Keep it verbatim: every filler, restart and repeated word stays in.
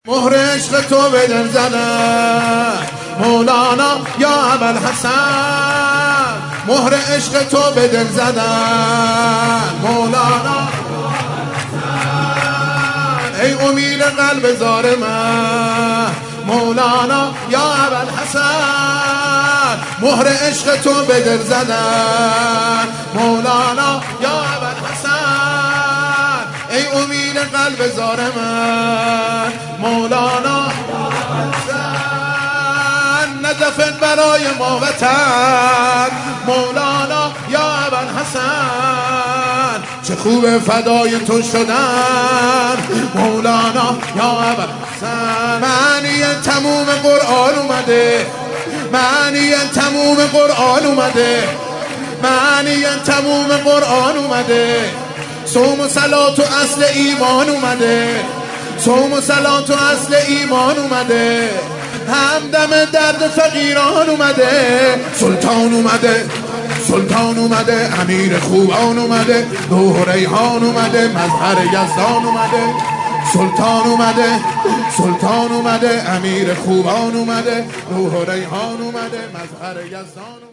مهر عشق تو به دل زدن مولانا یا ابوالحسن، مهر عشق تو به دل زدن مولانا. ای امید قلب زار من مولانا یا ابوالحسن، مهر عشق تو به دل زدن مولانا یا ابوالحسن. ای امید قلب زار من مولانا نزفت برای ما وطن مولانا یا ابوالحسن. چه خوب فدای تو شدن مولانا یا ابوالحسن. معنی تموم قرآن اومده، معنی تموم قرآن اومده، معنی تموم قرآن اومده. صوم و صلات و اصل ایمان اومده، صوم و صلات و اصل ایمان اومده. همدم درد فقیران اومده. سلطان اومده، سلطان اومده، امیر خوبان اومده، روح ریحان اومده، مظهر یزدان اومده. سلطان اومده، سلطان اومده، امیر خوبان اومده، روح ریحان اومده، مظهر یزدان اومده.